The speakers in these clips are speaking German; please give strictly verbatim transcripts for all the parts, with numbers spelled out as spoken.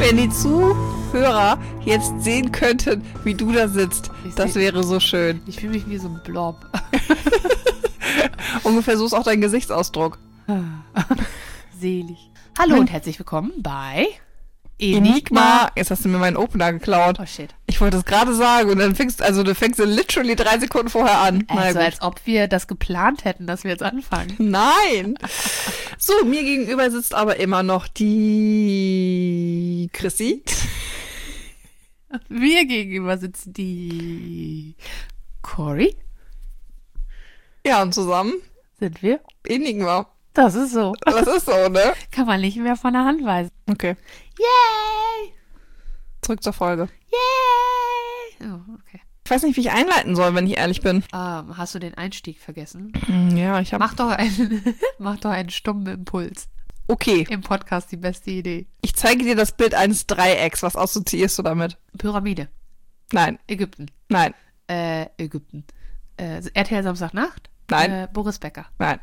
Wenn die Zuhörer jetzt sehen könnten, wie du da sitzt, Ich das seh- wäre so schön. Ich fühle mich wie so ein Blob. Ungefähr so ist auch dein Gesichtsausdruck. Selig. Hallo Mein- und herzlich willkommen bei Enigma. Jetzt hast du mir meinen Opener geklaut. Oh shit. Ich wollte es gerade sagen und dann fängst, also du fängst literally drei Sekunden vorher an. Na Also gut. als ob wir das geplant hätten, dass wir jetzt anfangen. Nein. So, mir gegenüber sitzt aber immer noch die Chrissy. Mir gegenüber sitzt die Cory. Ja, und zusammen Sind wir? Enigma. Das ist so. Das ist so, ne? Kann man nicht mehr von der Hand weisen. Okay, Yay! zurück zur Folge. Yay! Oh, okay. Ich weiß nicht, wie ich einleiten soll, wenn ich ehrlich bin. Ähm, hast du den Einstieg vergessen? Ja, ich habe... Mach doch einen, mach doch einen stummen Impuls. Okay, Im Podcast die beste Idee. ich zeige dir das Bild eines Dreiecks. Was assoziierst du damit? Pyramide. Nein, Ägypten. nein, Äh, Ägypten. Äh, R T L Samstagnacht? Nein. Äh, Boris Becker. nein.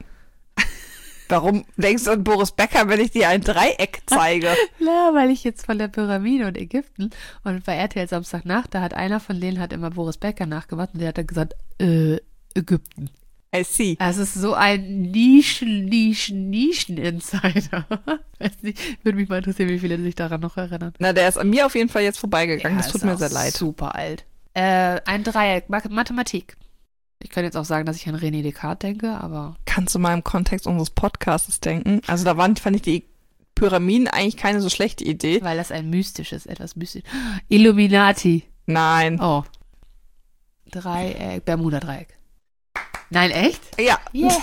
Warum denkst du an Boris Becker, wenn ich dir ein Dreieck zeige? Ja, weil ich jetzt von der Pyramide und Ägypten und bei R T L Samstagnacht, da hat einer von denen hat immer Boris Becker nachgemacht und der hat dann gesagt, äh, Ägypten. I see. Es ist so ein Nischen, Nischen, Nischen-Insider. Weiß nicht, würde mich mal interessieren, wie viele sich daran noch erinnern. Na, der ist an mir auf jeden Fall jetzt vorbeigegangen. das ist tut mir auch sehr leid. Super alt. Äh, ein Dreieck, Ma- Mathematik. Ich könnte jetzt auch sagen, dass ich an René Descartes denke, aber Kannst du mal im Kontext unseres Podcasts denken? Also da waren, fand ich die Pyramiden eigentlich keine so schlechte Idee. weil das ein mystisches, etwas mystisch. Illuminati. Nein. Oh. Dreieck, Bermuda-Dreieck. Nein, echt? Ja.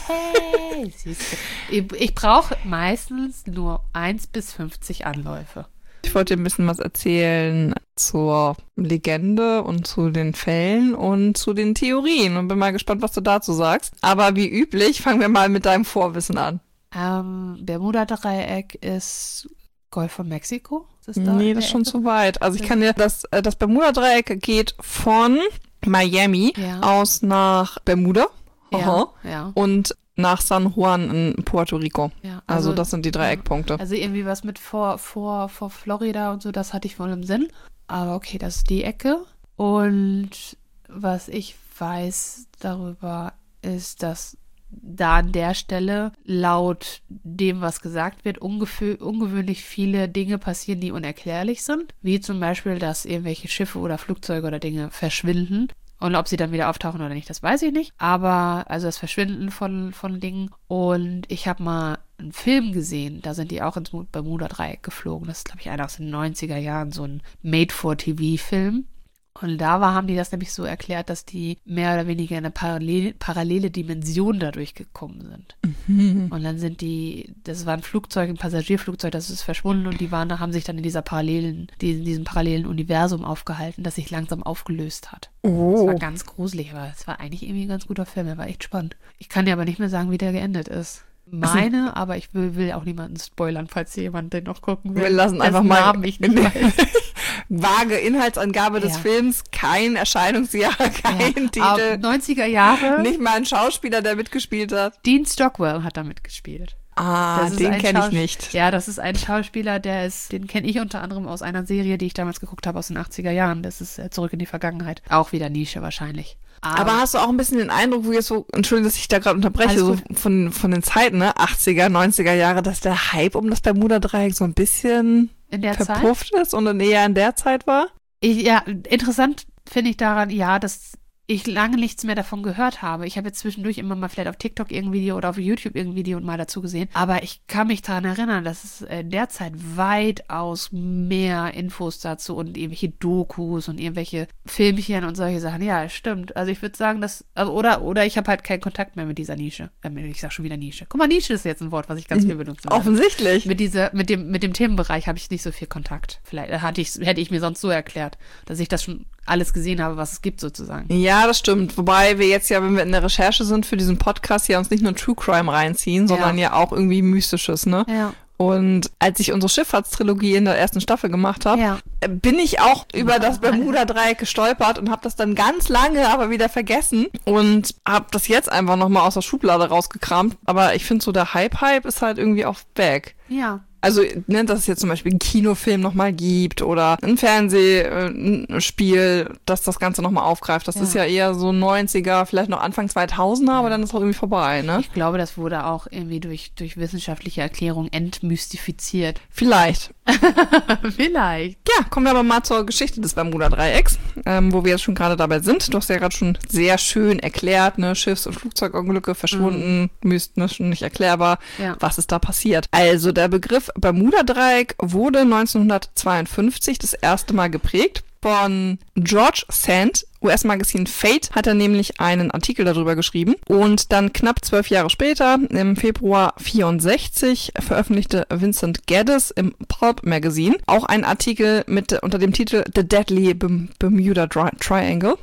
Yay! Siehste. Ich, ich brauche meistens nur eins bis fünfzig Anläufe. Ich wollte dir ein bisschen was erzählen zur Legende und zu den Fällen und zu den Theorien und bin mal gespannt, was du dazu sagst. Aber wie üblich, fangen wir mal mit deinem Vorwissen an. Ähm, Bermuda-Dreieck ist Golf von Mexiko? Ist das da Nee, in das der ist schon Ecke? zu weit. Also ich kann dir, das, äh, das Bermuda-Dreieck geht von Miami Ja. aus nach Bermuda Ja, Aha. ja, und nach San Juan in Puerto Rico. ja. Also, das sind die drei Eckpunkte. Also irgendwie was mit vor, vor, vor Florida und so, das hatte ich voll im Sinn. Aber okay, das ist die Ecke. Und was ich weiß darüber ist, dass da an der Stelle laut dem, was gesagt wird, ungefähr, ungewöhnlich viele Dinge passieren, die unerklärlich sind. Wie zum Beispiel, dass irgendwelche Schiffe oder Flugzeuge oder Dinge verschwinden. Und ob sie dann wieder auftauchen oder nicht, das weiß ich nicht. Aber, also das Verschwinden von, von Dingen. Und ich habe mal einen Film gesehen, da sind die auch ins Bermuda-Dreieck geflogen. Das ist, glaube ich, einer aus den neunziger Jahren, so ein Made-for-T V-Film. Und da war, haben die das nämlich so erklärt, dass die mehr oder weniger in eine parallele, parallele Dimension dadurch gekommen sind. Und dann sind die, das war ein Flugzeug, ein Passagierflugzeug, das ist verschwunden und die waren, haben sich dann in dieser parallelen, in diesem parallelen Universum aufgehalten, das sich langsam aufgelöst hat. Das Oh. war ganz gruselig, aber es war eigentlich irgendwie ein ganz guter Film, der war echt spannend. Ich kann dir aber nicht mehr sagen, wie der geendet ist. Meine, aber ich will, will auch niemanden spoilern, falls hier jemand den noch gucken will. Wir lassen dessen einfach mal Namen ich nicht weiß. vage Inhaltsangabe des Ja. Films, kein Erscheinungsjahr, kein Ja, Titel, aber neunziger Jahre, nicht mal ein Schauspieler, der mitgespielt hat. Dean Stockwell hat da mitgespielt. Ah, Das ist den ein kenne ich Schaus- nicht. Ja, das ist ein Schauspieler, der ist, den kenne ich unter anderem aus einer Serie, die ich damals geguckt habe aus den achtziger Jahren. Das ist äh, Zurück in die Vergangenheit. Auch wieder Nische wahrscheinlich. Aber hast du auch ein bisschen den Eindruck, wo jetzt so, Entschuldigung, dass ich da gerade unterbreche, Alles so gut. von, von den Zeiten, ne, achtziger, neunziger Jahre, dass der Hype um das Bermuda-Dreieck so ein bisschen in der Zeit? verpufft ist und dann eher in der Zeit war? Ich, ja, interessant finde ich daran, ja, dass ich lange nichts mehr davon gehört habe. Ich habe jetzt zwischendurch immer mal vielleicht auf TikTok irgendein Video oder auf YouTube irgendein Video und mal dazu gesehen. Aber ich kann mich daran erinnern, dass es in der Zeit weitaus mehr Infos dazu und irgendwelche Dokus und irgendwelche Filmchen und solche Sachen. Ja, stimmt. Also ich würde sagen, dass, also oder, oder ich habe halt keinen Kontakt mehr mit dieser Nische. Äh, Ich sag schon wieder Nische. Guck mal, Nische ist jetzt ein Wort, was ich ganz viel benutze. Offensichtlich. Mit dieser, mit dem, mit dem Themenbereich habe ich nicht so viel Kontakt. Vielleicht hatte ich, hätte ich mir sonst so erklärt, dass ich das schon alles gesehen habe, was es gibt sozusagen. Ja, das stimmt. Wobei wir jetzt ja, wenn wir in der Recherche sind für diesen Podcast, ja uns nicht nur True Crime reinziehen, sondern ja, auch irgendwie Mystisches, ne? Ja. Und als ich unsere Schifffahrtstrilogie in der ersten Staffel gemacht habe, Ja. bin ich auch über das Bermuda-Dreieck gestolpert und habe das dann ganz lange aber wieder vergessen und habe das jetzt einfach nochmal aus der Schublade rausgekramt. Aber ich finde so, der Hype-Hype ist halt irgendwie auch back. Ja. Also, ne, dass es jetzt zum Beispiel einen Kinofilm nochmal gibt oder ein Fernsehspiel, das das Ganze nochmal aufgreift. Das Ja. ist ja eher so neunziger, vielleicht noch Anfang zweitausender, aber dann ist auch irgendwie vorbei, ne? Ich glaube, das wurde auch irgendwie durch, durch wissenschaftliche Erklärung entmystifiziert. Vielleicht. Vielleicht. Ja, kommen wir aber mal zur Geschichte des Bermuda-Dreiecks, ähm, wo wir jetzt schon gerade dabei sind. Du hast ja gerade schon sehr schön erklärt, ne, Schiffs- und Flugzeugunglücke verschwunden, mhm. mystisch, nicht erklärbar. Ja. Was ist da passiert? Also der Begriff Bermuda-Dreieck wurde neunzehnhundertzweiundfünfzig das erste Mal geprägt von George Sand. U S-Magazin Fate hat er nämlich einen Artikel darüber geschrieben und dann knapp zwölf Jahre später, im Februar vierundsechzig, veröffentlichte Vincent Geddes im Pulp Magazine auch einen Artikel mit unter dem Titel The Deadly Bermuda Tri- Triangle.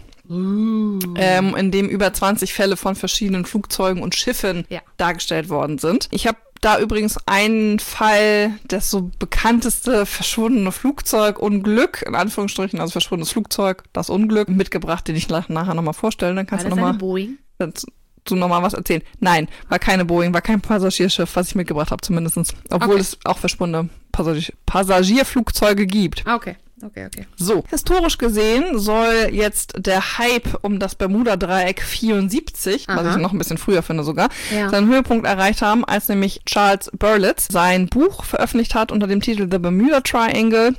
Uh. Ähm, in dem über zwanzig Fälle von verschiedenen Flugzeugen und Schiffen Ja. dargestellt worden sind. Ich habe da übrigens einen Fall, das so bekannteste verschwundene Flugzeugunglück, in Anführungsstrichen, also verschwundenes Flugzeug, das Unglück, mitgebracht, den ich nach, nachher nochmal vorstellen. Dann kannst War du das nochmal eine Boeing? dazu nochmal was erzählen. Nein, war keine Boeing, war kein Passagierschiff, was ich mitgebracht habe zumindest. Obwohl Okay. es auch verschwundene Passagier- Passagierflugzeuge gibt. Okay, okay, okay. So, historisch gesehen soll jetzt der Hype um das Bermuda-Dreieck vierundsiebzig, was Aha. ich noch ein bisschen früher finde sogar, Ja. seinen Höhepunkt erreicht haben, als nämlich Charles Berlitz sein Buch veröffentlicht hat unter dem Titel The Bermuda Triangle,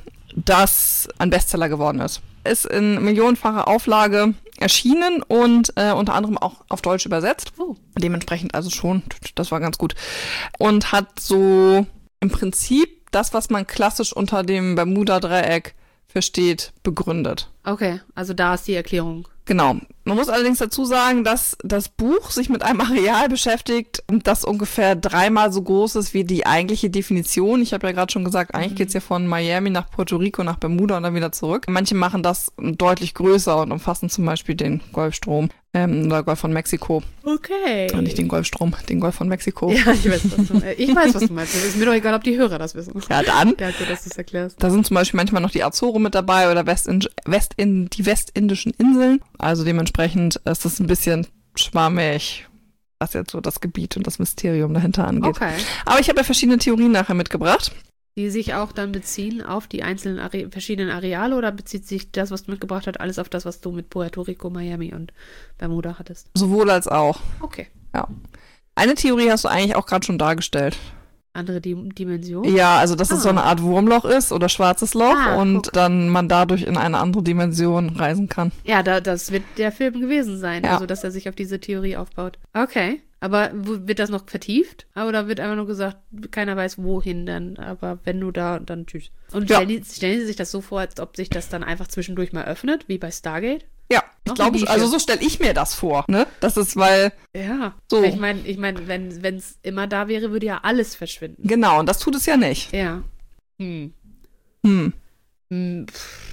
das ein Bestseller geworden ist. Ist in millionenfacher Auflage erschienen und äh, unter anderem auch auf Deutsch übersetzt. Oh. Dementsprechend also schon, das war ganz gut. Und hat so im Prinzip das, was man klassisch unter dem Bermuda-Dreieck versteht, begründet. Okay, also da ist die Erklärung. Genau. Man muss allerdings dazu sagen, dass das Buch sich mit einem Areal beschäftigt, das ungefähr dreimal so groß ist wie die eigentliche Definition. Ich habe ja gerade schon gesagt, eigentlich geht's ja von Miami nach Puerto Rico, nach Bermuda und dann wieder zurück. Manche machen das deutlich größer und umfassen zum Beispiel den Golfstrom ähm, oder Golf von Mexiko. Okay. Ah, nicht den Golfstrom, den Golf von Mexiko. Ja, ich weiß, was du meinst. Ich weiß, was du meinst. Ist mir doch egal, ob die Hörer das wissen. Ja, dann. Ja, gut, dass du es erklärst. Da sind zum Beispiel manchmal noch die Azoren mit dabei oder Westin Westin die westindischen Inseln. Also dementsprechend ist es ein bisschen schwammig, was jetzt so das Gebiet und das Mysterium dahinter angeht. Okay. Aber ich habe ja verschiedene Theorien nachher mitgebracht. Die sich auch dann beziehen auf die einzelnen Are verschiedenen Areale oder bezieht sich das, was du mitgebracht hast, alles auf das, was du mit Puerto Rico, Miami und Bermuda hattest? Sowohl als auch. Okay. Ja. Eine Theorie hast du eigentlich auch gerade schon dargestellt. Andere Dim Dimension? Ja, also dass es Ah. so eine Art Wurmloch ist oder schwarzes Loch Ah, und guck. dann man dadurch in eine andere Dimension reisen kann. Ja, da, das wird der Film gewesen sein, Ja. also dass er sich auf diese Theorie aufbaut. Okay. Aber wo- wird das noch vertieft? Oder wird einfach nur gesagt, keiner weiß wohin dann, aber wenn du da, dann tschüss. Und Ja. stellen, die, stellen Sie sich das so vor, als ob sich das dann einfach zwischendurch mal öffnet, wie bei Stargate? Ja, ich Noch glaube, eine Nische. also so stelle ich mir das vor, ne? Das ist, weil, Ja. So. Ich meine, ich mein, wenn es immer da wäre, würde ja alles verschwinden. genau, und das tut es ja nicht. Ja. Hm. Hm. Hm.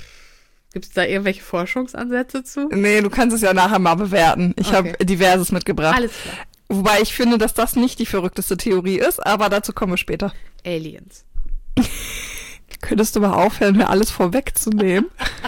Gibt es da irgendwelche Forschungsansätze zu? Nee, du kannst es ja nachher mal bewerten. Ich Okay. habe diverses mitgebracht. Alles klar. Wobei ich finde, dass das nicht die verrückteste Theorie ist, aber dazu kommen wir später. Aliens. Könntest du mal aufhören, mir alles vorwegzunehmen?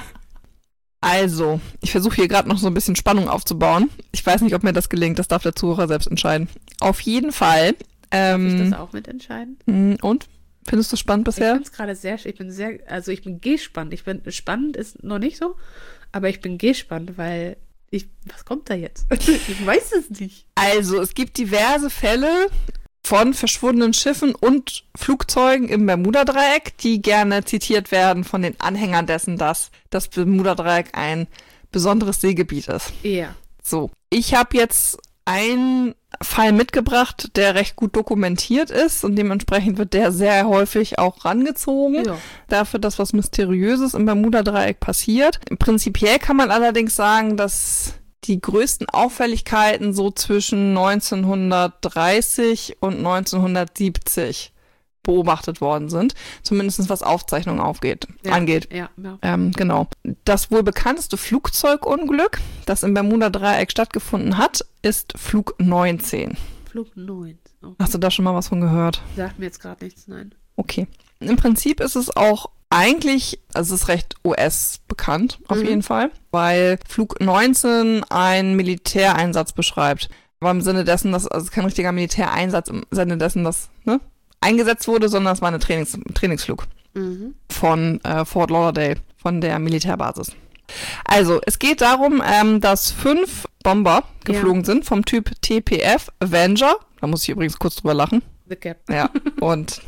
Also, ich versuche hier gerade noch so ein bisschen Spannung aufzubauen. Ich weiß nicht, ob mir das gelingt, das darf der Zuhörer selbst entscheiden. Auf jeden Fall. Darf ich Ähm, das auch mitentscheiden? mh, und? Findest du es spannend Ich bisher? finde es gerade sehr, ich bin sehr, also ich bin gespannt. Ich bin, spannend ist noch nicht so, aber ich bin gespannt, weil ich, was kommt da jetzt? Ich weiß es nicht. Also, es gibt diverse Fälle von verschwundenen Schiffen und Flugzeugen im Bermuda-Dreieck, die gerne zitiert werden von den Anhängern dessen, dass das Bermuda-Dreieck ein besonderes Seegebiet ist. Ja. So, ich habe jetzt einen Fall mitgebracht, der recht gut dokumentiert ist und dementsprechend wird der sehr häufig auch rangezogen. Ja. Dafür, dass was Mysteriöses im Bermuda-Dreieck passiert. Prinzipiell kann man allerdings sagen, dass die größten Auffälligkeiten so zwischen neunzehnhundertdreißig und neunzehnhundertsiebzig beobachtet worden sind. Zumindest was Aufzeichnungen aufgeht, Ja. angeht. Ja, ja. Ähm, genau. Das wohl bekannteste Flugzeugunglück, das im Bermuda-Dreieck stattgefunden hat, ist Flug neunzehn. Flug neun. Okay. Hast du da schon mal was von gehört? Sagt mir jetzt gerade nichts, nein. Okay. Im Prinzip ist es auch eigentlich, also es ist recht U S bekannt, auf Mhm. jeden Fall, weil Flug neunzehn einen Militäreinsatz beschreibt. Aber im Sinne dessen, dass, also kein richtiger Militäreinsatz, im Sinne dessen, dass, ne, eingesetzt wurde, sondern es war ein Trainings, Trainingsflug Mhm. von äh, Fort Lauderdale, von der Militärbasis. Also, es geht darum, ähm, dass fünf Bomber geflogen sind vom Typ T P F Avenger. Da muss ich übrigens kurz drüber lachen. The Cap. Ja, und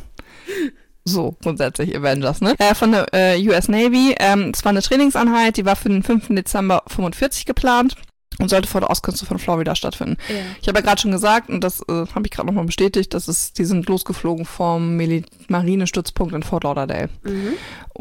so grundsätzlich Avengers, ne? Äh, von der äh, U S Navy. Ähm, es war eine Trainingseinheit, die war für den fünften Dezember fünfundvierzig geplant und sollte vor der Ostküste von Florida stattfinden. Ja. Ich habe ja gerade schon gesagt, und das äh, habe ich gerade nochmal bestätigt, dass es, die sind losgeflogen vom Mil- Marinestützpunkt in Fort Lauderdale. Mhm.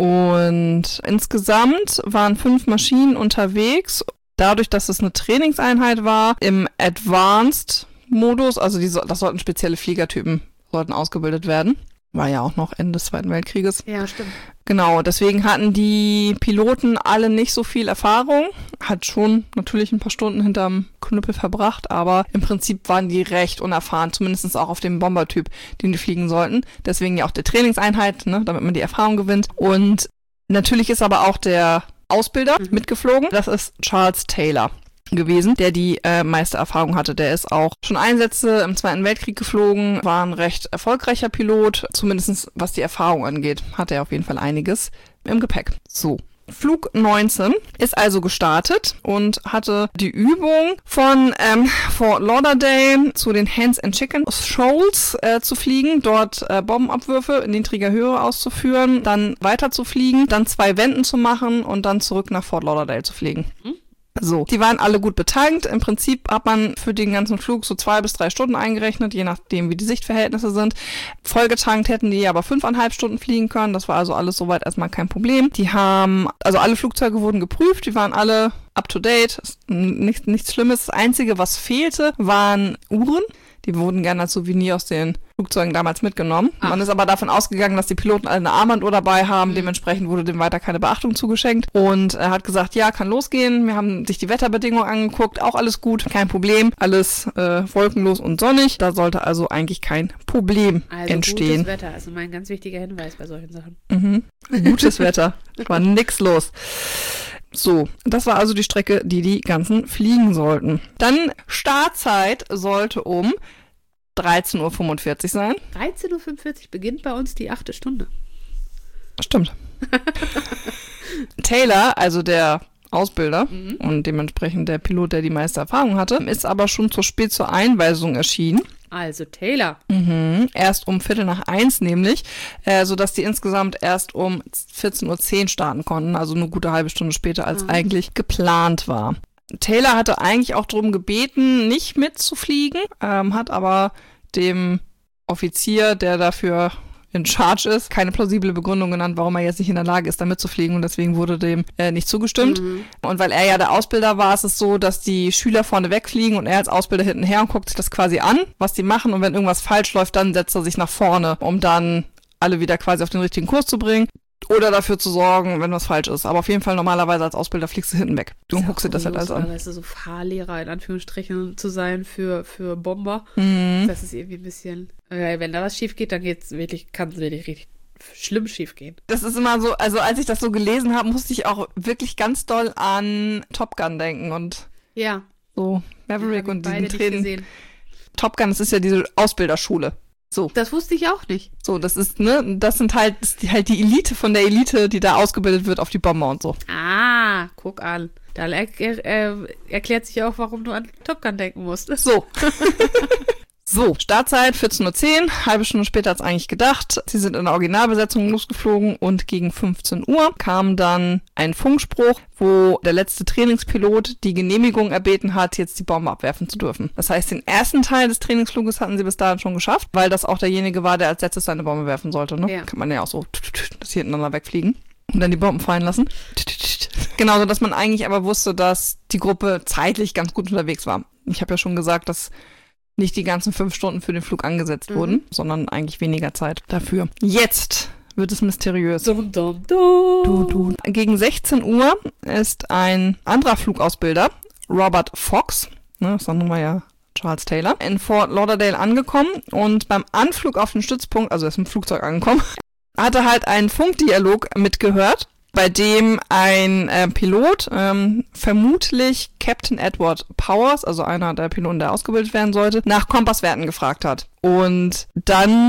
Und insgesamt waren fünf Maschinen unterwegs. Dadurch, dass es eine Trainingseinheit war, im Advanced-Modus, also die, so- das sollten spezielle Fliegertypen, sollten ausgebildet werden. War ja auch noch Ende des Zweiten Weltkrieges. Ja, stimmt. Genau, deswegen hatten die Piloten alle nicht so viel Erfahrung. Hat schon natürlich ein paar Stunden hinterm Knüppel verbracht, aber im Prinzip waren die recht unerfahren, zumindest auch auf dem Bombertyp, den die fliegen sollten. Deswegen ja auch der Trainingseinheit, ne, damit man die Erfahrung gewinnt. Und natürlich ist aber auch der Ausbilder Mhm. mitgeflogen. Das ist Charles Taylor gewesen, der die äh, meiste Erfahrung hatte. Der ist auch schon Einsätze im Zweiten Weltkrieg geflogen, war ein recht erfolgreicher Pilot, zumindest was die Erfahrung angeht, hatte er auf jeden Fall einiges im Gepäck. So. Flug neunzehn ist also gestartet und hatte die Übung von ähm, Fort Lauderdale zu den Hens and Chicken Shoals äh, zu fliegen, dort äh, Bombenabwürfe in niedriger Höhe auszuführen, dann weiter zu fliegen, dann zwei Wenden zu machen und dann zurück nach Fort Lauderdale zu fliegen. Mhm. So, die waren alle gut betankt. Im Prinzip hat man für den ganzen Flug so zwei bis drei Stunden eingerechnet, je nachdem, wie die Sichtverhältnisse sind. Vollgetankt hätten die aber fünfeinhalb Stunden fliegen können. Das war also alles soweit erstmal kein Problem. Die haben, also alle Flugzeuge wurden geprüft, die waren alle up to date. Nichts, nichts Schlimmes. Das Einzige, was fehlte, waren Uhren. Die wurden gerne als Souvenir aus den Flugzeugen damals mitgenommen. Ach. Man ist aber davon ausgegangen, dass die Piloten alle eine Armbanduhr dabei haben. Mhm. Dementsprechend wurde dem weiter keine Beachtung zugeschenkt. Und er hat gesagt, ja, kann losgehen. Wir haben sich die Wetterbedingungen angeguckt. Auch alles gut, kein Problem. Alles äh, wolkenlos und sonnig. Da sollte also eigentlich kein Problem Also entstehen. gutes Wetter, also mein ganz wichtiger Hinweis bei solchen Sachen. Mhm. Gutes Wetter. War nix los. So, das war also die Strecke, die die ganzen fliegen sollten. Dann Startzeit sollte um dreizehn Uhr fünfundvierzig sein. dreizehn Uhr fünfundvierzig beginnt bei uns die achte Stunde. Stimmt. Taylor, also der Ausbilder Mhm. und dementsprechend der Pilot, der die meiste Erfahrung hatte, ist aber schon zu spät zur Einweisung erschienen. Also Taylor. Mhm. Erst um Viertel nach eins nämlich, äh, sodass die insgesamt erst um vierzehn Uhr zehn starten konnten, also eine gute halbe Stunde später, als Mhm. eigentlich geplant war. Taylor hatte eigentlich auch darum gebeten, nicht mitzufliegen, ähm, hat aber dem Offizier, der dafür in Charge ist, keine plausible Begründung genannt, warum er jetzt nicht in der Lage ist, da mitzufliegen, und deswegen wurde dem äh, nicht zugestimmt. Mhm. Und weil er ja der Ausbilder war, ist es so, dass die Schüler vorne wegfliegen und er als Ausbilder hinten her und guckt sich das quasi an, was die machen, und wenn irgendwas falsch läuft, dann setzt er sich nach vorne, um dann alle wieder quasi auf den richtigen Kurs zu bringen oder dafür zu sorgen, wenn was falsch ist. Aber auf jeden Fall normalerweise als Ausbilder fliegst du hinten weg. Du Ist ja guckst dir das halt alles an. Weißt du, so Fahrlehrer in Anführungsstrichen zu sein für, für Bomber. Mhm. Das ist irgendwie ein bisschen, äh, wenn da was schief geht, dann geht's wirklich, kann es wirklich richtig schlimm schief gehen. Das ist immer so, also als ich das so gelesen habe, musste ich auch wirklich ganz doll an Top Gun denken und Ja. so Maverick Hab und beide diesen nicht Tränen. gesehen. Top Gun, das ist ja diese Ausbilderschule. So, Das wusste ich auch nicht. so, das ist, ne, das sind halt, das ist die, halt die Elite von der Elite, die da ausgebildet wird auf die Bomber und so. Ah, guck an. Da er, äh, erklärt sich auch, warum du an Top Gun denken musst. So. So, Startzeit vierzehn Uhr zehn, halbe Stunde später als eigentlich gedacht. Sie sind in der Originalbesetzung losgeflogen und gegen fünfzehn Uhr kam dann ein Funkspruch, wo der letzte Trainingspilot die Genehmigung erbeten hat, jetzt die Bombe abwerfen zu dürfen. Das heißt, den ersten Teil des Trainingsfluges hatten sie bis dahin schon geschafft, weil das auch derjenige war, der als letztes seine Bombe werfen sollte. Ne? Ja. Kann man ja auch so, dass sie hintereinander wegfliegen und dann die Bomben fallen lassen. Genauso, dass man eigentlich aber wusste, dass die Gruppe zeitlich ganz gut unterwegs war. Ich habe ja schon gesagt, dass nicht die ganzen fünf Stunden für den Flug angesetzt Mhm. wurden, sondern eigentlich weniger Zeit dafür. Jetzt wird es mysteriös. Dum, dum, dum. Du, du. Gegen sechzehn Uhr ist ein anderer Flugausbilder, Robert Fox, ne, das war ja Charles Taylor, in Fort Lauderdale angekommen und beim Anflug auf den Stützpunkt, also er ist im Flugzeug angekommen, hatte halt einen Funkdialog mitgehört, bei dem ein äh, Pilot, ähm, vermutlich Captain Edward Powers, also einer der Piloten, der ausgebildet werden sollte, nach Kompasswerten gefragt hat. Und dann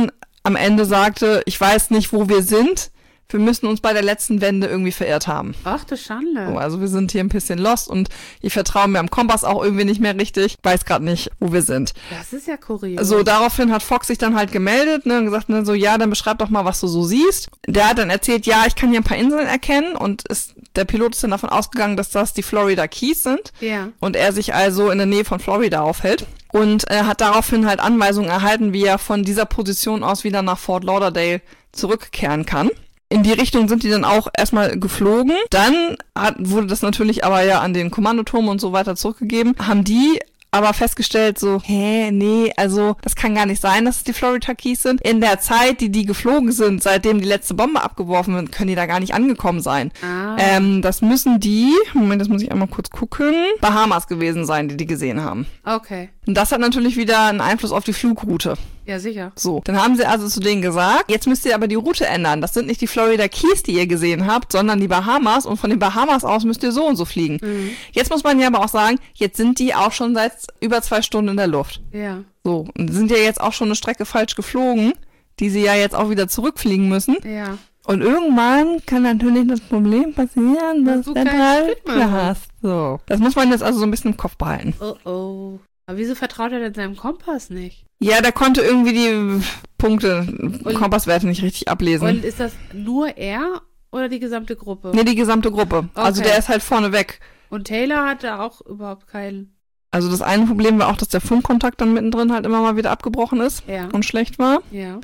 am Ende sagte, ich weiß nicht, wo wir sind. Wir müssen uns bei der letzten Wende irgendwie verirrt haben. Ach du Schande. So, also wir sind hier ein bisschen lost und ich vertraue mir am Kompass auch irgendwie nicht mehr richtig. Ich weiß gerade nicht, wo wir sind. Das ist ja kurios. So, daraufhin hat Fox sich dann halt gemeldet, ne, und gesagt, ne, so, ja, dann beschreib doch mal, was du so siehst. Der hat dann erzählt, ja, ich kann hier ein paar Inseln erkennen und ist, der Pilot ist dann davon ausgegangen, dass das die Florida Keys sind. Ja. Und er sich also in der Nähe von Florida aufhält. Und er hat daraufhin halt Anweisungen erhalten, wie er von dieser Position aus wieder nach Fort Lauderdale zurückkehren kann. In die Richtung sind die dann auch erstmal geflogen. Dann hat, wurde das natürlich aber ja an den Kommandoturm und so weiter zurückgegeben. Haben die aber festgestellt so, hä, nee, also das kann gar nicht sein, dass es die Florida Keys sind. In der Zeit, die die geflogen sind, seitdem die letzte Bombe abgeworfen wird, können die da gar nicht angekommen sein. Ah. Ähm, das müssen die, Moment, das muss ich einmal kurz gucken, Bahamas gewesen sein, die die gesehen haben. Okay. Und das hat natürlich wieder einen Einfluss auf die Flugroute. Ja, sicher. So, dann haben sie also zu denen gesagt, jetzt müsst ihr aber die Route ändern. Das sind nicht die Florida Keys, die ihr gesehen habt, sondern die Bahamas und von den Bahamas aus müsst ihr so und so fliegen. Mhm. Jetzt muss man ja aber auch sagen, jetzt sind die auch schon seit über zwei Stunden in der Luft. Ja. So, und sind ja jetzt auch schon eine Strecke falsch geflogen, die sie ja jetzt auch wieder zurückfliegen müssen. Ja. Und irgendwann kann natürlich das Problem passieren, dass du du keinen Schritt mehr hast. So. Das muss man jetzt also so ein bisschen im Kopf behalten. Oh oh. Aber wieso vertraut er denn seinem Kompass nicht? Ja, der konnte irgendwie die Punkte, Und- Kompasswerte nicht richtig ablesen. Und ist das nur er oder die gesamte Gruppe? Nee, die gesamte Gruppe. Also Okay. der ist halt vorne weg. Und Taylor hatte auch überhaupt keinen... Also das eine Problem war auch, dass der Funkkontakt dann mittendrin halt immer mal wieder abgebrochen ist Ja. und schlecht war. Ja.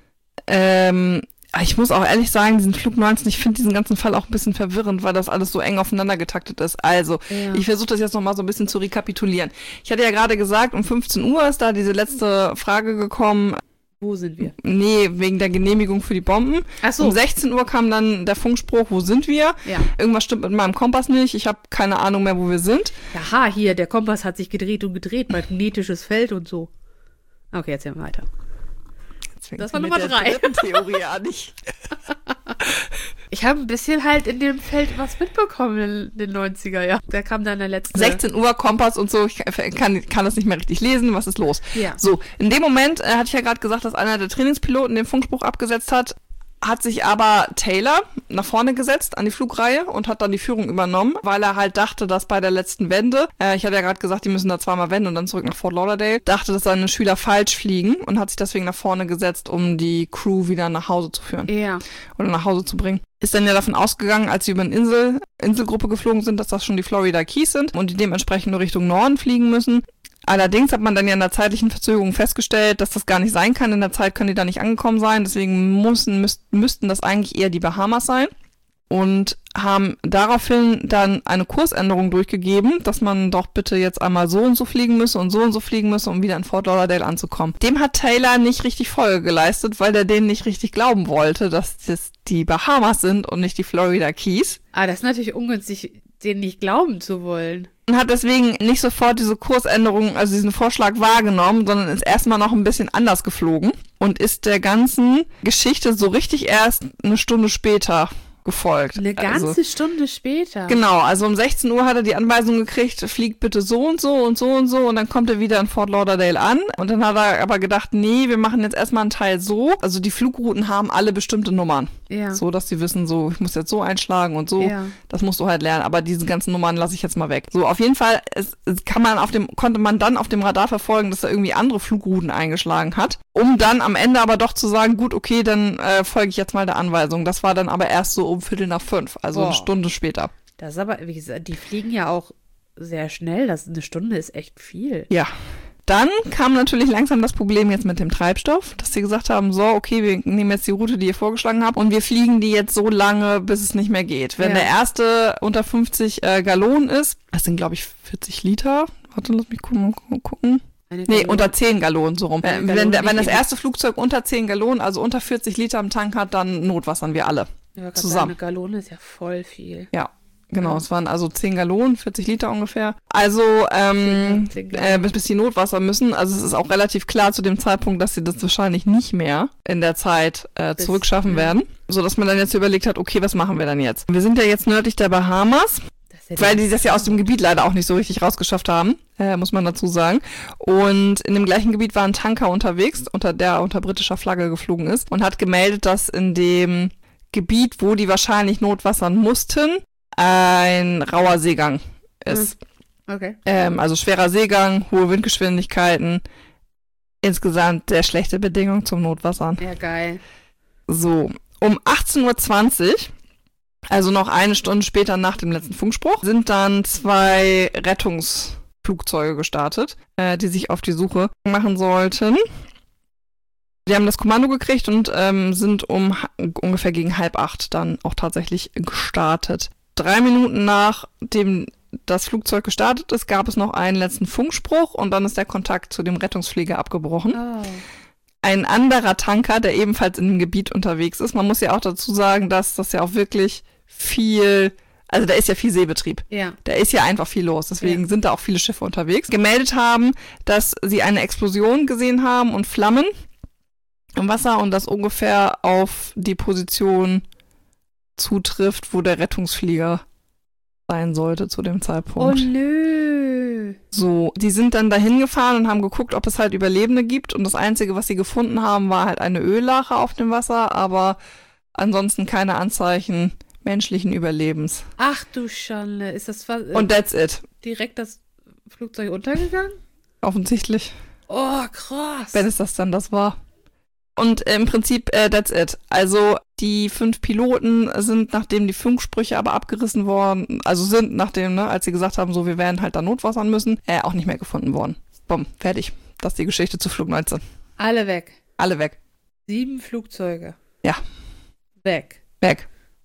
Ähm, ich muss auch ehrlich sagen, diesen Flug neunzehn, ich finde diesen ganzen Fall auch ein bisschen verwirrend, weil das alles so eng aufeinander getaktet ist. Also, Ja. ich versuche das jetzt nochmal so ein bisschen zu rekapitulieren. Ich hatte ja gerade gesagt, um fünfzehn Uhr ist da diese letzte Frage gekommen. Wo sind wir? Nee, wegen der Genehmigung für die Bomben. Ach so. Um sechzehn Uhr kam dann der Funkspruch, wo sind wir? Ja. Irgendwas stimmt mit meinem Kompass nicht. Ich habe keine Ahnung mehr, wo wir sind. Aha, hier, der Kompass hat sich gedreht und gedreht, magnetisches Feld und so. Okay, erzähl mal weiter. Jetzt fängt Das sie war mit Nummer der drei. dritten Theorie an. Ich, Ich habe ein bisschen halt in dem Feld was mitbekommen in den neunziger, ja. Da kam dann der letzte... sechzehn Uhr, Kompass und so, ich kann, kann das nicht mehr richtig lesen, was ist los? Ja. So, in dem Moment, äh, hatte ich ja gerade gesagt, dass einer der Trainingspiloten den Funkspruch abgesetzt hat, hat sich aber Taylor nach vorne gesetzt an die Flugreihe und hat dann die Führung übernommen, weil er halt dachte, dass bei der letzten Wende, äh, ich hatte ja gerade gesagt, die müssen da zweimal wenden und dann zurück nach Fort Lauderdale, dachte, dass seine Schüler falsch fliegen und hat sich deswegen nach vorne gesetzt, um die Crew wieder nach Hause zu führen Ja. oder nach Hause zu bringen. Ist dann ja davon ausgegangen, als sie über eine Insel, Inselgruppe geflogen sind, dass das schon die Florida Keys sind und die dementsprechend nur Richtung Norden fliegen müssen. Allerdings hat man dann ja in der zeitlichen Verzögerung festgestellt, dass das gar nicht sein kann. In der Zeit können die da nicht angekommen sein. Deswegen müssen, müsst, müssten das eigentlich eher die Bahamas sein. Und haben daraufhin dann eine Kursänderung durchgegeben, dass man doch bitte jetzt einmal so und so fliegen müsse und so und so fliegen müsse, um wieder in Fort Lauderdale anzukommen. Dem hat Taylor nicht richtig Folge geleistet, weil er denen nicht richtig glauben wollte, dass das die Bahamas sind und nicht die Florida Keys. Ah, das ist natürlich ungünstig, denen nicht glauben zu wollen. Und hat deswegen nicht sofort diese Kursänderung, also diesen Vorschlag wahrgenommen, sondern ist erstmal noch ein bisschen anders geflogen und ist der ganzen Geschichte so richtig erst eine Stunde später gefolgt. Eine ganze also, Stunde später. Genau, also um sechzehn Uhr hat er die Anweisung gekriegt, fliegt bitte so und so und so und so und dann kommt er wieder in Fort Lauderdale an und dann hat er aber gedacht, nee, wir machen jetzt erstmal einen Teil so, also die Flugrouten haben alle bestimmte Nummern, Ja. so dass sie wissen, so ich muss jetzt so einschlagen und so, Ja. das musst du halt lernen, aber diese ganzen Nummern lasse ich jetzt mal weg. So, auf jeden Fall es, es kann man auf dem, konnte man dann auf dem Radar verfolgen, dass er irgendwie andere Flugrouten eingeschlagen hat, um dann am Ende aber doch zu sagen, gut, okay, dann äh, folge ich jetzt mal der Anweisung. Das war dann aber erst so um Viertel nach fünf, also Boah. eine Stunde später. Das ist aber, wie gesagt, die fliegen ja auch sehr schnell. Das, eine Stunde ist echt viel. Ja. Dann kam natürlich langsam das Problem jetzt mit dem Treibstoff, dass sie gesagt haben, so, okay, wir nehmen jetzt die Route, die ihr vorgeschlagen habt und wir fliegen die jetzt so lange, bis es nicht mehr geht. Wenn Ja. der erste unter fünfzig äh, Gallonen ist, das sind glaube ich vierzig Liter, warte, lass mich gucken. gucken. Eine Nee, Gallone- unter zehn Gallonen, so rum. Eine Äh, Gallone wenn, der, wenn nicht das in- erste Flugzeug unter zehn Gallonen, also unter vierzig Liter im Tank hat, dann notwassern wir alle. Ich wollte gerade zusammen. sagen, Eine Gallone ist ja voll viel. Ja, genau. Ja. Es waren also zehn Gallonen, vierzig Liter ungefähr. Also, ähm, zehn Gallonen. äh, bis, bis die Notwasser müssen. Also es ist auch relativ klar zu dem Zeitpunkt, dass sie das wahrscheinlich nicht mehr in der Zeit äh, Bis- zurückschaffen ja. werden. So dass man dann jetzt überlegt hat, okay, was machen wir dann jetzt? Wir sind ja jetzt nördlich der Bahamas. Das Weil die das ja aus dem Gebiet leider auch nicht so richtig rausgeschafft haben, äh, muss man dazu sagen. Und in dem gleichen Gebiet war ein Tanker unterwegs, unter der unter britischer Flagge geflogen ist und hat gemeldet, dass in dem Gebiet, wo die wahrscheinlich notwassern mussten, ein rauer Seegang ist. Okay. Ähm, also schwerer Seegang, hohe Windgeschwindigkeiten, insgesamt sehr schlechte Bedingungen zum Notwassern. Ja, geil. So, um achtzehn Uhr zwanzig, also noch eine Stunde später nach dem letzten Funkspruch, sind dann zwei Rettungsflugzeuge gestartet, äh, die sich auf die Suche machen sollten. Die haben das Kommando gekriegt und ähm, sind um ungefähr gegen halb acht dann auch tatsächlich gestartet. Drei Minuten nachdem das Flugzeug gestartet ist, gab es noch einen letzten Funkspruch und dann ist der Kontakt zu dem Rettungsflieger abgebrochen. Oh. Ein anderer Tanker, der ebenfalls in dem Gebiet unterwegs ist. Man muss ja auch dazu sagen, dass das ja auch wirklich viel, also da ist ja viel Seebetrieb. Ja. Da ist ja einfach viel los, deswegen Ja. sind da auch viele Schiffe unterwegs. Gemeldet haben, dass sie eine Explosion gesehen haben und Flammen im Wasser und das ungefähr auf die Position zutrifft, wo der Rettungsflieger sein sollte zu dem Oh Zeitpunkt. nö. So, die sind dann dahin gefahren und haben geguckt, ob es halt Überlebende gibt und das Einzige, was sie gefunden haben, war halt eine Öllache auf dem Wasser, aber ansonsten keine Anzeichen menschlichen Überlebens. Ach du Schande. Ist das was, äh, Und that's it. direkt das Flugzeug untergegangen? Offensichtlich. Oh, krass. Wenn es das dann das war. Und äh, im Prinzip, äh, that's it. Also die fünf Piloten sind, nachdem die Funksprüche aber abgerissen worden, also sind, nachdem, ne, als sie gesagt haben, so, wir werden halt da notwassern müssen, äh, auch nicht mehr gefunden worden. Bumm, fertig. Das ist die Geschichte zu Flug neunzehn. Alle weg. Alle weg. Sieben Flugzeuge. Ja. Weg. Weg.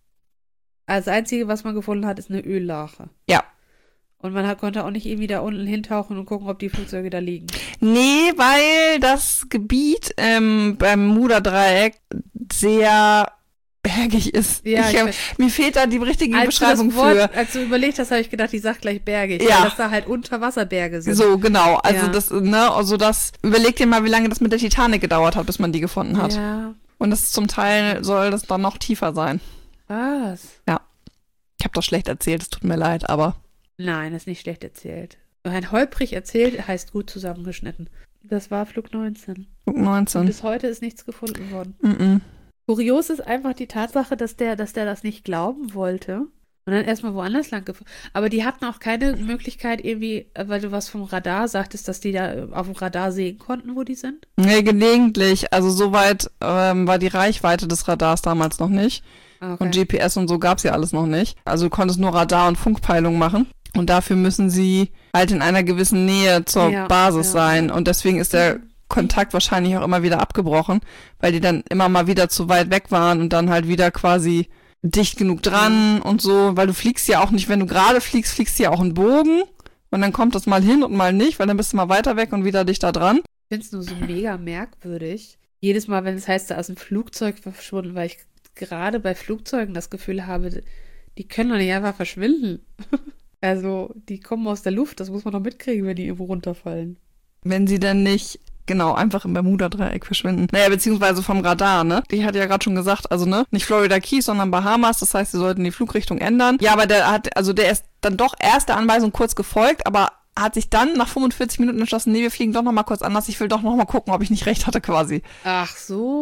Also das Einzige, was man gefunden hat, ist eine Öllache. Ja. Und man hat, konnte auch nicht irgendwie da unten hintauchen und gucken, ob die Flugzeuge da liegen. Nee, weil das Gebiet ähm, beim Muderdreieck sehr bergig ist. Ja, ich, ich hab, weiß. mir fehlt da die richtige Als du, das Beschreibung Wort, für. als du überlegt hast, habe ich gedacht, die sagt gleich bergig. Ja. Weil das da halt Unterwasserberge sind. So, genau. Also Ja. das, ne, also das, überleg dir mal, wie lange das mit der Titanic gedauert hat, bis man die gefunden hat. Ja. Und das ist zum Teil, soll das dann noch tiefer sein. Was? Ich habe das schlecht erzählt, es tut mir leid, aber Nein, das ist nicht schlecht erzählt. Ein holprig erzählt heißt gut zusammengeschnitten. Das war Flug neunzehn. Flug Und neunzehn. bis heute ist nichts gefunden worden. Mm-mm. Kurios ist einfach die Tatsache, dass der, dass der das nicht glauben wollte und dann erstmal woanders lang gefahren. Aber die hatten auch keine Möglichkeit irgendwie, weil du was vom Radar sagtest, dass die da auf dem Radar sehen konnten, wo die sind. Nee, gelegentlich. Also soweit ähm, war die Reichweite des Radars damals noch nicht. Okay. Und G P S und so gab's ja alles noch nicht. Also du konntest nur Radar- und Funkpeilung machen. Und dafür müssen sie halt in einer gewissen Nähe zur Ja, Basis ja. sein. Und deswegen ist der Kontakt wahrscheinlich auch immer wieder abgebrochen, weil die dann immer mal wieder zu weit weg waren und dann halt wieder quasi dicht genug dran und so. Weil du fliegst ja auch nicht, wenn du gerade fliegst, fliegst du ja auch einen Bogen. Und dann kommt das mal hin und mal nicht, weil dann bist du mal weiter weg und wieder dichter dran. Ich finde es nur so mega merkwürdig. Jedes Mal, wenn es heißt, da ist ein Flugzeug verschwunden, weil ich gerade bei Flugzeugen das Gefühl habe, die können doch nicht einfach verschwinden. Also, die kommen aus der Luft, das muss man doch mitkriegen, wenn die irgendwo runterfallen. Wenn sie dann nicht, genau, einfach im Bermuda-Dreieck verschwinden. Naja, beziehungsweise vom Radar, ne? Die hat ja gerade schon gesagt, also, ne? Nicht Florida Keys, sondern Bahamas. Das heißt, sie sollten die Flugrichtung ändern. Ja, aber der hat, also der ist dann doch erst der Anweisung kurz gefolgt, aber hat sich dann nach fünfundvierzig Minuten entschlossen, nee, wir fliegen doch noch mal kurz anders. Ich will doch noch mal gucken, ob ich nicht recht hatte quasi. Ach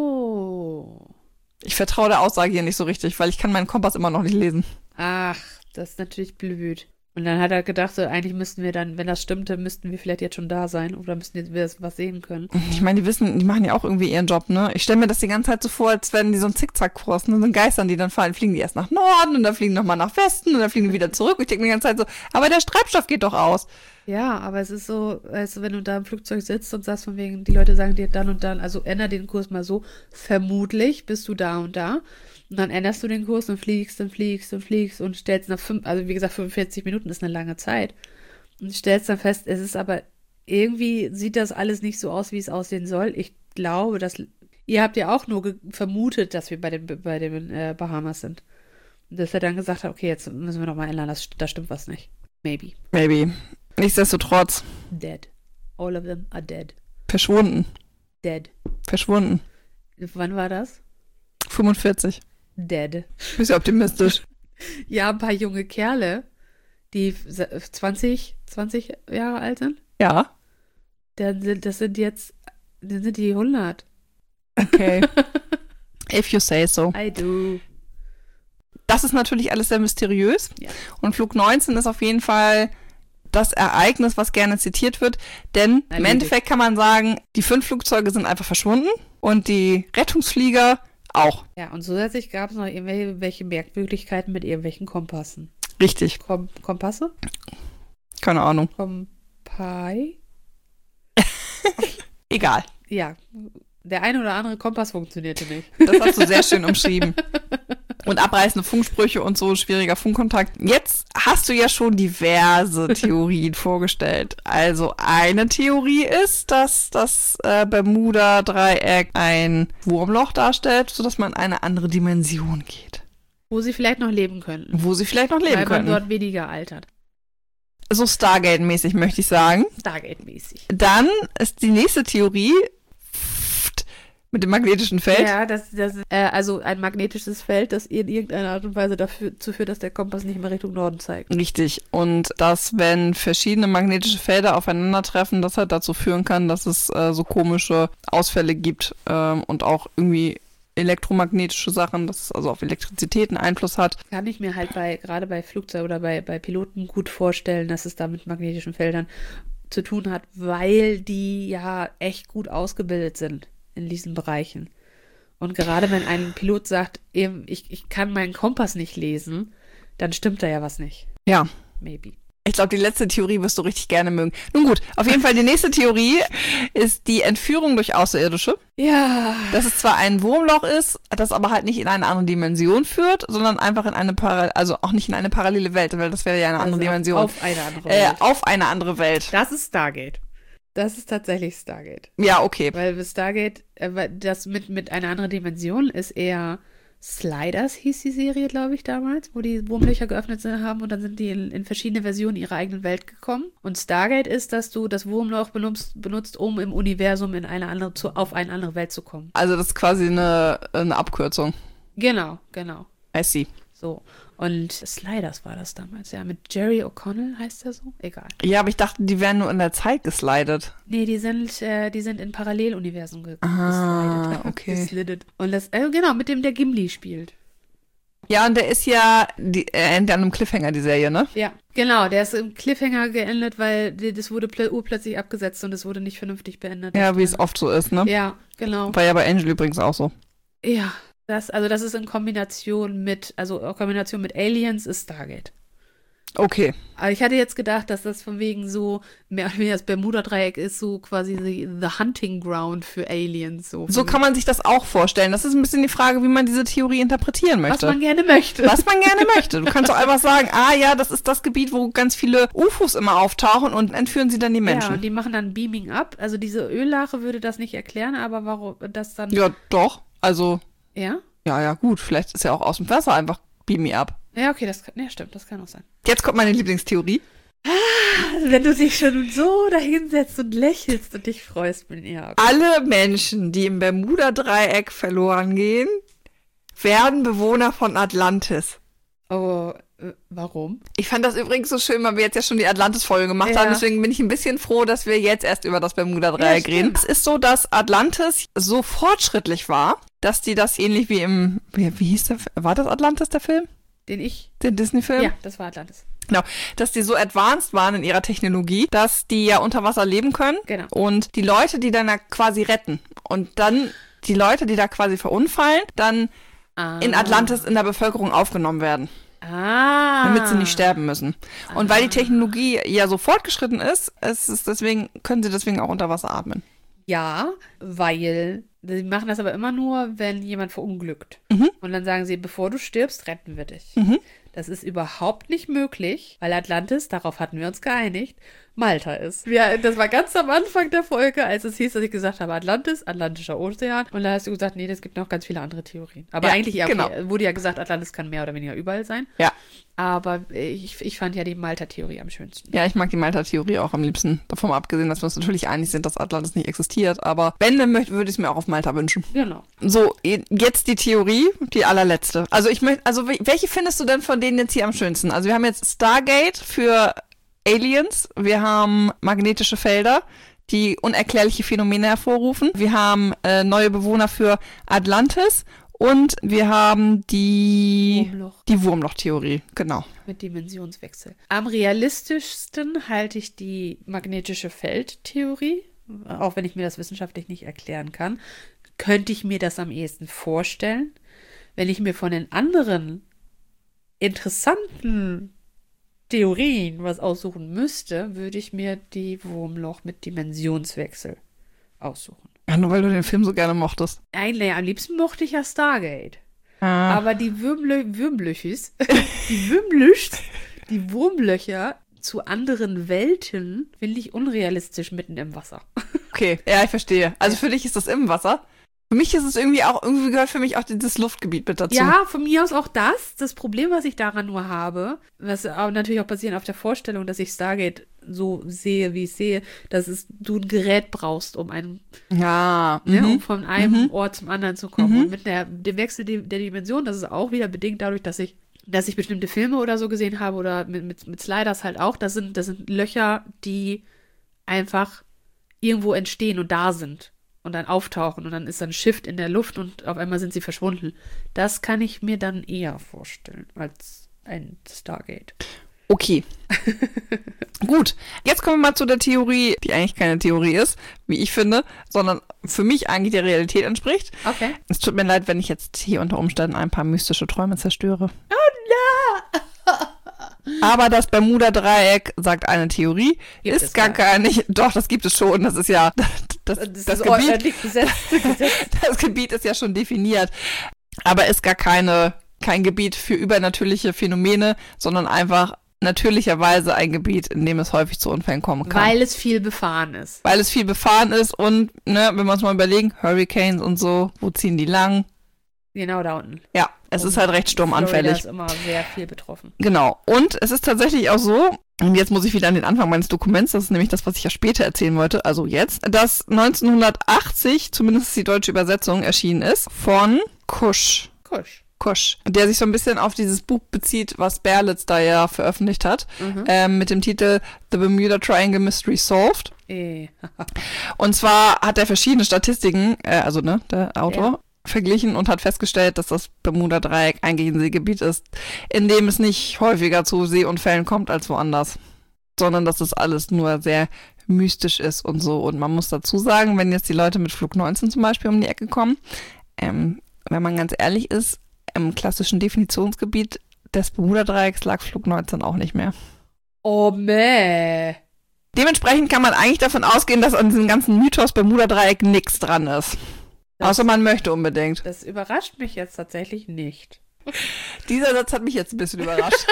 so. Ich vertraue der Aussage hier nicht so richtig, weil ich kann meinen Kompass immer noch nicht lesen. Ach, das ist natürlich blöd. Und dann hat er gedacht, so, eigentlich müssten wir dann, wenn das stimmte, müssten wir vielleicht jetzt schon da sein oder müssten wir was sehen können. Ich meine, die wissen, die machen ja auch irgendwie ihren Job, ne? Ich stelle mir das die ganze Zeit so vor, als wenn die so einen Zickzackkurs, ne? So ein Geistern, die dann fallen, fliegen die erst nach Norden und dann fliegen nochmal nach Westen und dann fliegen die wieder zurück. Und ich denke mir die ganze Zeit so, aber der Treibstoff geht doch aus. Ja, aber es ist so, also wenn du da im Flugzeug sitzt und sagst von wegen, die Leute sagen dir dann und dann, also änder den Kurs mal so, vermutlich bist du da und da. Und dann änderst du den Kurs und fliegst und fliegst und fliegst und stellst nach fünf, also wie gesagt, fünfundvierzig Minuten ist eine lange Zeit. Und stellst dann fest, es ist aber, irgendwie sieht das alles nicht so aus, wie es aussehen soll. Ich glaube, dass, ihr habt ja auch nur ge- vermutet, dass wir bei den, bei den äh, Bahamas sind. Und dass er dann gesagt hat, okay, jetzt müssen wir nochmal ändern, das, da stimmt was nicht. Maybe. Maybe. Nichtsdestotrotz. Dead. All of them are dead. Verschwunden. Dead. Verschwunden. Wann war das? fünfundvierzig. Dead. Bist ja optimistisch. Ja, ein paar junge Kerle, die zwanzig, zwanzig Jahre alt sind, Ja. dann sind, das sind jetzt, dann sind die hundert. Okay. If you say so. I do. Das ist natürlich alles sehr mysteriös. Ja. Und Flug neunzehn ist auf jeden Fall das Ereignis, was gerne zitiert wird. Denn Na, im Endeffekt kann man sagen, die fünf Flugzeuge sind einfach verschwunden und die Rettungsflieger auch. Ja, und zusätzlich gab es noch irgendwelche Merkwürdigkeiten mit irgendwelchen Kompassen. Richtig. Kom Kompasse? Keine Ahnung. Kompai? Egal. Ja, der eine oder andere Kompass funktionierte nicht. Das hast du sehr schön umschrieben. Und abreißende Funksprüche und so, schwieriger Funkkontakt. Jetzt hast du ja schon diverse Theorien vorgestellt. Also eine Theorie ist, dass das äh, Bermuda-Dreieck ein Wurmloch darstellt, sodass man in eine andere Dimension geht. Wo sie vielleicht noch leben könnten. Wo sie vielleicht noch leben Weil könnten. man dort weniger altert. So Stargate-mäßig möchte ich sagen. Stargate-mäßig. Dann ist die nächste Theorie mit dem magnetischen Feld. Ja, das, das äh, also ein magnetisches Feld, das in irgendeiner Art und Weise dazu führt, dass der Kompass nicht mehr Richtung Norden zeigt. Richtig. Und dass, wenn verschiedene magnetische Felder aufeinandertreffen, das halt dazu führen kann, dass es äh, so komische Ausfälle gibt ähm, und auch irgendwie elektromagnetische Sachen, dass es also auf Elektrizität einen Einfluss hat. Kann ich mir halt bei, gerade bei Flugzeugen oder bei, bei Piloten gut vorstellen, dass es da mit magnetischen Feldern zu tun hat, weil die ja echt gut ausgebildet sind in diesen Bereichen. Und gerade wenn ein Pilot sagt, eben, ich, ich kann meinen Kompass nicht lesen, dann stimmt da ja was nicht. Ja. Maybe. Ich glaube, die letzte Theorie wirst du richtig gerne mögen. Nun gut, auf jeden Fall die nächste Theorie ist die Entführung durch Außerirdische. Ja. Dass es zwar ein Wurmloch ist, das aber halt nicht in eine andere Dimension führt, sondern einfach in eine parallele, also auch nicht in eine parallele Welt, weil das wäre ja eine andere Also Dimension. Auf, auf eine andere äh, Welt. auf eine andere Welt. Das ist Stargate. Das ist tatsächlich Stargate. Ja, okay. Weil Stargate, äh, das mit, mit einer anderen Dimension ist eher Sliders, hieß die Serie, glaube ich, damals, wo die Wurmlöcher geöffnet sind, haben und dann sind die in, in verschiedene Versionen ihrer eigenen Welt gekommen. Und Stargate ist, dass du das Wurmloch benutzt, benutzt um im Universum in eine andere, zu, auf eine andere Welt zu kommen. Also das ist quasi eine, eine Abkürzung. Genau, genau. I see. So. Und Sliders war das damals, ja. Mit Jerry O'Connell heißt der so? Egal. Ja, aber ich dachte, die wären nur in der Zeit geslidet. Nee, die sind, äh, die sind in Paralleluniversen ge Ah, geslidet. okay. Geslidet. Und das, äh, genau, mit dem der Gimli spielt. Ja, und der ist ja, die, er endet an einem Cliffhanger, die Serie, ne? Ja, genau, der ist im Cliffhanger geendet, weil die, das wurde plö urplötzlich abgesetzt und es wurde nicht vernünftig beendet. Ja, wie es oft so ist, ne? Ja, genau. War ja bei Angel übrigens auch so. Ja, das, also das ist in Kombination mit, also in Kombination mit Aliens ist Stargate. Okay. Aber ich hatte jetzt gedacht, dass das von wegen so, mehr oder weniger das Bermuda-Dreieck ist, so quasi the, the hunting ground für Aliens. So, So kann man sich das auch vorstellen. Das ist ein bisschen die Frage, wie man diese Theorie interpretieren möchte. Was man gerne möchte. Was man gerne möchte. Du kannst auch einfach sagen, ah ja, das ist das Gebiet, wo ganz viele U F Os immer auftauchen und entführen sie dann die Menschen. Ja, und die machen dann Beaming up. Also diese Öllache würde das nicht erklären, aber warum das dann... Ja, doch. Also, Ja? ja, ja, gut. Vielleicht ist ja auch aus dem Wasser einfach Beam me up. Ja, okay, das kann, ja, stimmt, das kann auch sein. Jetzt kommt meine Lieblingstheorie. Wenn du dich schon so dahinsetzt und lächelst und dich freust mit den Augen. Alle Menschen, die im Bermuda-Dreieck verloren gehen, werden Bewohner von Atlantis. Oh, äh, warum? Ich fand das übrigens so schön, weil wir jetzt ja schon die Atlantis-Folge gemacht Ja. haben. Deswegen bin ich ein bisschen froh, dass wir jetzt erst über das Bermuda-Dreieck Ja, reden. stimmt. Es ist so, dass Atlantis so fortschrittlich war, dass die das ähnlich wie im, wie, wie hieß der, war das Atlantis, der Film? Den ich? Der Disney-Film? Ja, das war Atlantis. Genau, dass die so advanced waren in ihrer Technologie, dass die ja unter Wasser leben können. Genau. Und die Leute, die dann da quasi retten und dann die Leute, die da quasi verunfallen, dann Ah. in Atlantis in der Bevölkerung aufgenommen werden, Ah. damit sie nicht sterben müssen. Und weil die Technologie ja so fortgeschritten ist, ist es deswegen, können sie deswegen auch unter Wasser atmen. Ja, weil sie machen das aber immer nur, wenn jemand verunglückt. Mhm. Und dann sagen sie, bevor du stirbst, retten wir dich. Mhm. Das ist überhaupt nicht möglich, weil Atlantis, darauf hatten wir uns geeinigt, Malta ist. Wir, das war ganz am Anfang der Folge, als es hieß, dass ich gesagt habe, Atlantis, Atlantischer Ozean. Und da hast du gesagt, nee, es gibt noch ganz viele andere Theorien. Aber Ja, eigentlich, ja, okay, genau. wurde ja gesagt, Atlantis kann mehr oder weniger überall sein. Ja. Aber ich, ich fand ja die Malta-Theorie am schönsten. Ja, ich mag die Malta-Theorie auch am liebsten. Davon mal abgesehen, dass wir uns natürlich einig sind, dass Atlantis nicht existiert. Aber wenn, dann möchte, würde ich es mir auch auf Malta wünschen. Genau. So, jetzt die Theorie, die allerletzte. Also ich möchte, also welche findest du denn von denen jetzt hier am schönsten? Also wir haben jetzt Stargate für Aliens, wir haben magnetische Felder, die unerklärliche Phänomene hervorrufen. Wir haben äh, neue Bewohner für Atlantis und wir haben die Wurmloch. die Wurmloch-Theorie, genau. Mit Dimensionswechsel. Am realistischsten halte ich die magnetische Feldtheorie, auch wenn ich mir das wissenschaftlich nicht erklären kann, könnte ich mir das am ehesten vorstellen. Wenn ich mir von den anderen interessanten Theorien was aussuchen müsste, würde ich mir die Wurmloch mit Dimensionswechsel aussuchen. Ja, nur weil du den Film so gerne mochtest. Eigentlich, am liebsten mochte ich ja Stargate. Ah. Aber die Würmlö Würmlöchis, die Würmlöchs, die Wurmlöcher zu anderen Welten finde ich unrealistisch mitten im Wasser. Okay, ja, ich verstehe. Also für dich ist das im Wasser. Für mich ist es irgendwie auch, irgendwie gehört für mich auch dieses Luftgebiet mit dazu. Ja, von mir aus auch das. Das Problem, was ich daran nur habe, was aber natürlich auch basierend auf der Vorstellung, dass ich Stargate so sehe, wie ich sehe, dass es, du ein Gerät brauchst, um einen, Ja. ne, Mhm. um von einem Mhm. Ort zum anderen zu kommen. Mhm. Und mit der, dem Wechsel der Dimension, das ist auch wieder bedingt dadurch, dass ich, dass ich bestimmte Filme oder so gesehen habe oder mit, mit, mit Sliders halt auch. Das sind, das sind Löcher, die einfach irgendwo entstehen und da sind. Und dann auftauchen und dann ist ein Shift in der Luft und auf einmal sind sie verschwunden. Das kann ich mir dann eher vorstellen als ein Stargate. Okay. Gut, jetzt kommen wir mal zu der Theorie, die eigentlich keine Theorie ist, wie ich finde, sondern für mich eigentlich der Realität entspricht. Okay. Es tut mir leid, wenn ich jetzt hier unter Umständen ein paar mystische Träume zerstöre. Oh no! Aber das Bermuda-Dreieck, sagt eine Theorie, Gibt ist es gar gar keine, doch, das gibt es schon, das ist ja, das, das, Das, das ist Gebiet, ordentlich besetzt. besetzt. das Gebiet ist ja schon definiert, aber ist gar keine, kein Gebiet für übernatürliche Phänomene, sondern einfach natürlicherweise ein Gebiet, in dem es häufig zu Unfällen kommen kann. Weil es viel befahren ist. Weil es viel befahren ist und, ne, wenn wir uns mal überlegen, Hurricanes und so, wo ziehen die lang? Genau da unten. Ja, es ist halt recht sturmanfällig. Florida ist immer sehr viel betroffen. Genau. Und es ist tatsächlich auch so, und jetzt muss ich wieder an den Anfang meines Dokuments, das ist nämlich das, was ich ja später erzählen wollte, also jetzt, dass neunzehnhundertachtzig, zumindest die deutsche Übersetzung, erschienen ist von Kusch. Kusch. Kusch, der sich so ein bisschen auf dieses Buch bezieht, was Berlitz da ja veröffentlicht hat, Mhm. ähm, mit dem Titel The Bermuda Triangle Mystery Solved. Eh. Und zwar hat er verschiedene Statistiken, äh, also ne, der Autor, Ja. verglichen und hat festgestellt, dass das Bermuda-Dreieck eigentlich ein Seegebiet ist, in dem es nicht häufiger zu Seeunfällen kommt als woanders, sondern dass das alles nur sehr mystisch ist und so. Und man muss dazu sagen, wenn jetzt die Leute mit Flug neunzehn zum Beispiel um die Ecke kommen, ähm, wenn man ganz ehrlich ist, im klassischen Definitionsgebiet des Bermuda-Dreiecks lag Flug neunzehn auch nicht mehr. Oh, meh. Dementsprechend kann man eigentlich davon ausgehen, dass an diesem ganzen Mythos Bermuda-Dreieck nichts dran ist. Das, Außer man möchte unbedingt. das überrascht mich jetzt tatsächlich nicht. Dieser Satz hat mich jetzt ein bisschen überrascht.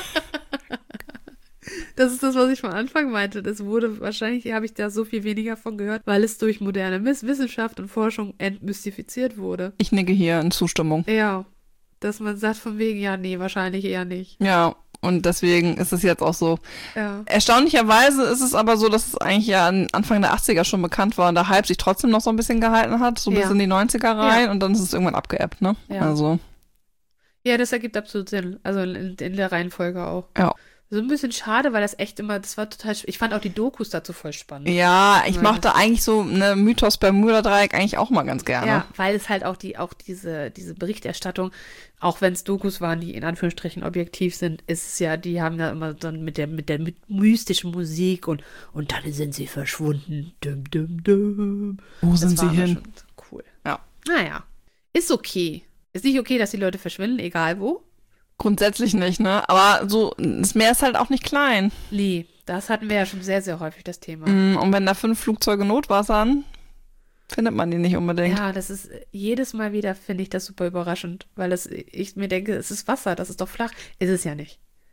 Das ist das, was ich von Anfang meinte. Das wurde wahrscheinlich, habe ich da so viel weniger von gehört, weil es durch moderne Miss- Wissenschaft und Forschung entmystifiziert wurde. Ich nicke hier in Zustimmung. Ja, dass man sagt von wegen, ja, nee, wahrscheinlich eher nicht. Ja, und deswegen ist es jetzt auch so. Ja. Erstaunlicherweise ist es aber so, dass es eigentlich ja Anfang der achtziger schon bekannt war und der Hype sich trotzdem noch so ein bisschen gehalten hat, so bis Ja. in die neunziger rein Ja. und dann ist es irgendwann abgeebbt, ne? Ja. Also, Ja, das ergibt absolut Sinn. Also in, in der Reihenfolge auch. ja. So ein bisschen schade, weil das echt immer, das war total, sch- ich fand auch die Dokus dazu voll spannend. Ja, ich Ja, mochte eigentlich so eine Mythos Bermuda-Dreieck eigentlich auch mal ganz gerne. Ja, weil es halt auch die, auch diese, diese Berichterstattung, auch wenn es Dokus waren, die in Anführungsstrichen objektiv sind, ist es ja, die haben ja immer dann mit der, mit der mit mystischen Musik und, und dann sind sie verschwunden. Dum, dum, dum. Wo Das sind war sie aber hin? schon cool. Ja. Naja. Ist okay. Ist nicht okay, dass die Leute verschwinden, egal wo. Grundsätzlich nicht, ne? Aber so, das Meer ist halt auch nicht klein. Nee, das hatten wir ja schon sehr, sehr häufig, das Thema. Mm, Und wenn da fünf Flugzeuge notwassern, findet man die nicht unbedingt. Ja, das ist jedes Mal wieder, finde ich das super überraschend, weil es, ich mir denke, es ist Wasser, das ist doch flach. Ist es ja nicht.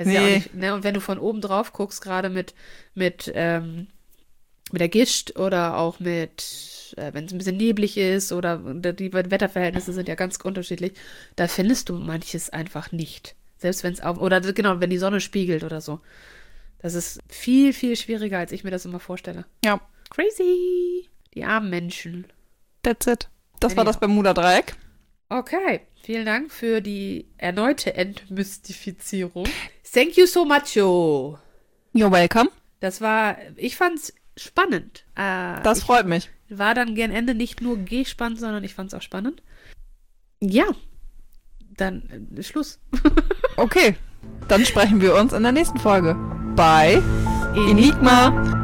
Das ist ja auch Nee. nicht, ne? Und wenn du von oben drauf guckst, gerade mit, mit, ähm, mit der Gischt oder auch mit, äh, wenn es ein bisschen neblig ist oder die Wetterverhältnisse sind ja ganz unterschiedlich, da findest du manches einfach nicht. Selbst wenn es auf, oder genau, wenn die Sonne spiegelt oder so. Das ist viel, viel schwieriger, als ich mir das immer vorstelle. Ja, Crazy. Die armen Menschen. that's it. Das war Anyhow. das Bermuda-Dreieck. Okay, vielen Dank für die erneute Entmystifizierung. Thank you so much, Joe. You're welcome. Das war, ich fand's spannend. Äh, Das ich freut mich. war dann gern Ende nicht nur gespannt, sondern ich fand's auch spannend. Ja, dann äh, Schluss. Okay, dann sprechen wir uns in der nächsten Folge bei Enigma.